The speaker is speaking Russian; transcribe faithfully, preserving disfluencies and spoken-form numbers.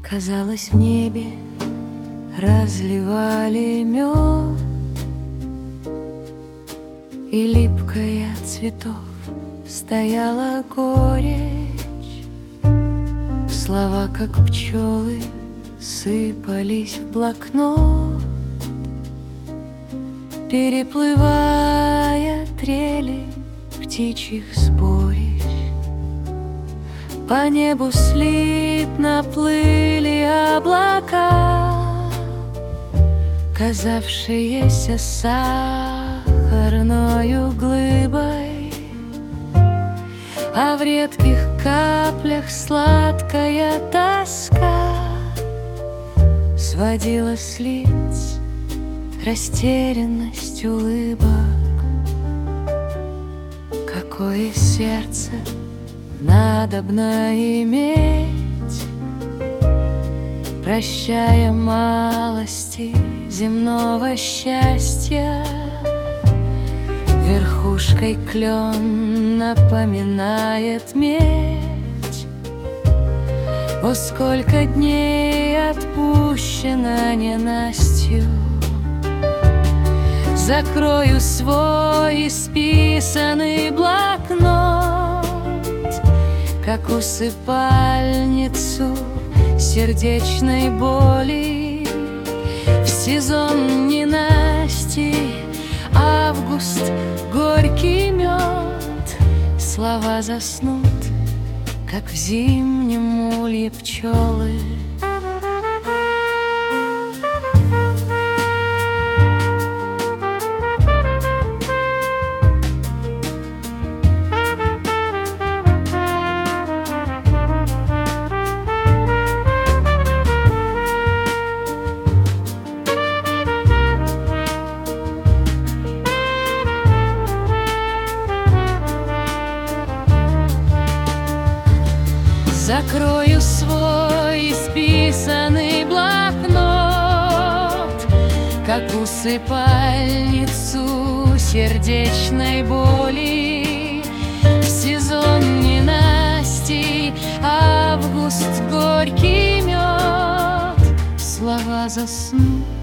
Казалось, в небе разливали мед, и липкая от цветов стояла горечь. Слова, как пчелы, сыпались в блокнот, переплывая трели птичьих сборищ. По небу слитно плыли облака, казавшиеся сахарною глыбой, а в редких каплях сладкая тоска сводила с лиц растерянность улыбок. Какое сердце надобно иметь, прощая малости земного счастья. Верхушкой клен напоминает медь. О, сколько дней отпущено ненастью! Закрою свой исписанный блокнот, как усыпальницу сердечной боли. В сезон ненасти август, горький мед, слова заснут, как в зимнем улье пчелы. Закрою свой исписанный блокнот, как усыпальницу сердечной боли. В сезон ненастий август, горький мед, слова заснут,